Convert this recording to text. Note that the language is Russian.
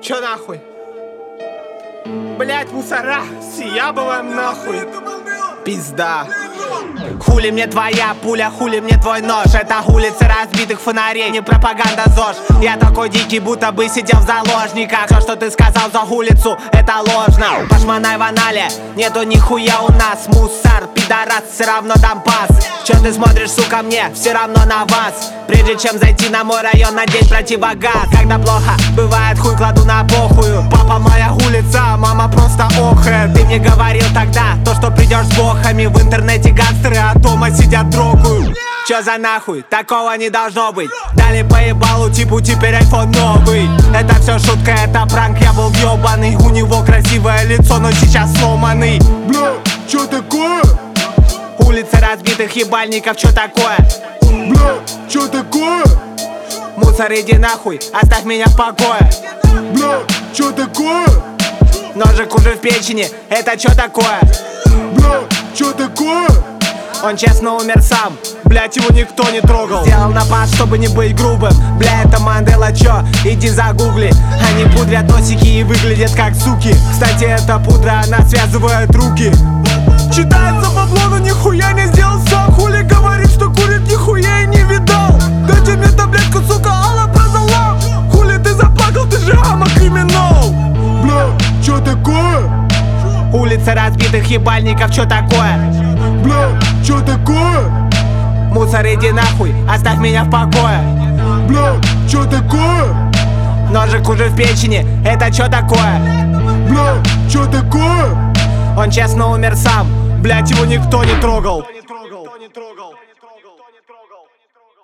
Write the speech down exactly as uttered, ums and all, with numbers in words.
Чё нахуй? Блять, мусора, съябываем нахуй. Пизда. Хули мне твоя пуля, хули мне твой нож. Это улицы разбитых фонарей, не пропаганда ЗОЖ. Я такой дикий, будто бы сидел в заложниках. Все, что ты сказал за улицу, это ложно. Пошмонай в анале, нету нихуя у нас. Мусор, пидорас, все равно дам пас. Чё ты смотришь, сука, мне все равно на вас. Прежде чем зайти на мой район, надеть противогаз. Когда плохо, бывает, хуй кладу на похую. Папа моя улица, мама просто охает. Ты мне говорил тогда, то что придешь с бохами. В интернете гангстеры, а дома сидят трогают. Чё за нахуй? Такого не должно быть. Дали поебалу, типу теперь айфон новый. Это все шутка, это пранк, я был ёбаный. У него красивое лицо, но сейчас сломанный. Бля, чё такое? Улицы разбитых ебальников, чё такое? Бля, чё такое? Мусор, иди нахуй, оставь меня в покое. Бля, чё такое? Ножик уже в печени, это чё такое? Бля, чё такое? Он честно умер сам, блять, его никто не трогал. Сделал напад, чтобы не быть грубым. Бля, это Мандела, чё? Иди загугли. Они пудрят носики и выглядят как суки. Кстати, эта пудра, она связывает руки. Читается бабло, но нихуя не сделал сам. Хули говорит, что курит, нихуя и не видал. Дайте мне таблетку, сука, Алла продала. Хули ты заплакал, ты же ама криминал. Бля, чё такое? Улица разбитых ебальников, чё такое? Бля, чё такое? Мусор, иди нахуй, оставь меня в покое. Бля, чё такое? Ножик уже в печени, это чё такое? Бля, чё такое? Он честно умер сам, блять, его никто не трогал. Никто не трогал.